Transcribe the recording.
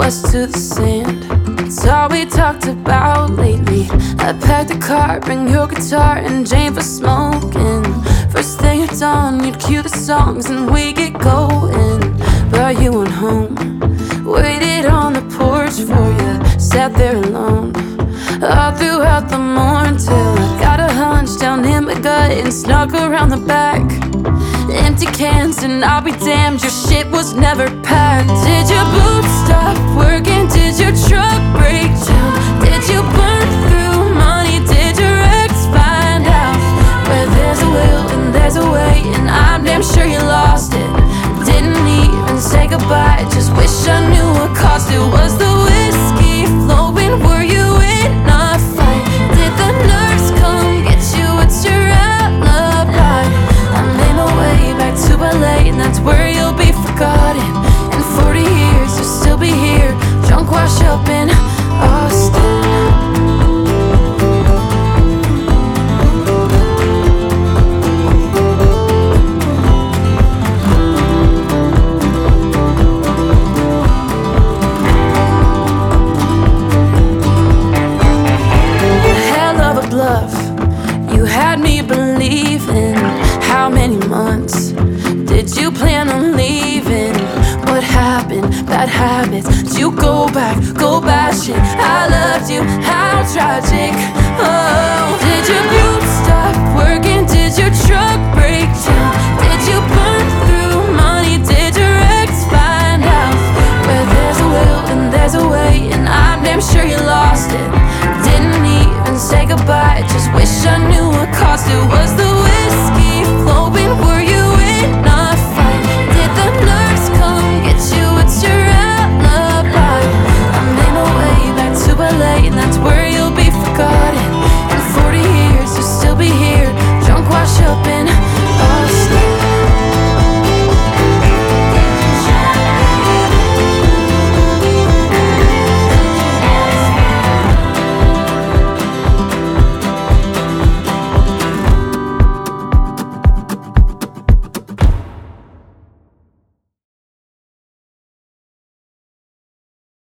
us to the sand. It's all we talked about lately. I packed the car, bring your guitar and Jane for smoking. First thing at dawn, you'd cue the songs and we get going. But you went home, waited on the porch for you, sat there alone all throughout the morn till I got a hunch down in my gut and snuck around the back. Empty cans and I'll be damned, your shit was never packed. Did your boots stop working? Did your truck break down? Did you burn through money? Did your ex find out? Where there's a will and there's a way, and I'm damn sure you lost it. Didn't even say goodbye, just wish I knew what cost it. Was the whiskey flowing? Were you in a fight? Did the nurse come get you? What's your alibi? I made my way back to LA, and that's where you'll be forgotten. In 40 years you'll still be here, drunk, washed up in Austin. You had me believing. How many months did you plan on leaving? What happened? Bad habits. Did you go back, go bashing? I loved you, how tragic. Oh, did your boots stop working? Did your truck break down? Did you burn through money? Did your ex find out? Where there's a will and there's a way, and I'm damn sure you lost it. Didn't even say goodbye, just wish I knew what cost it. Was the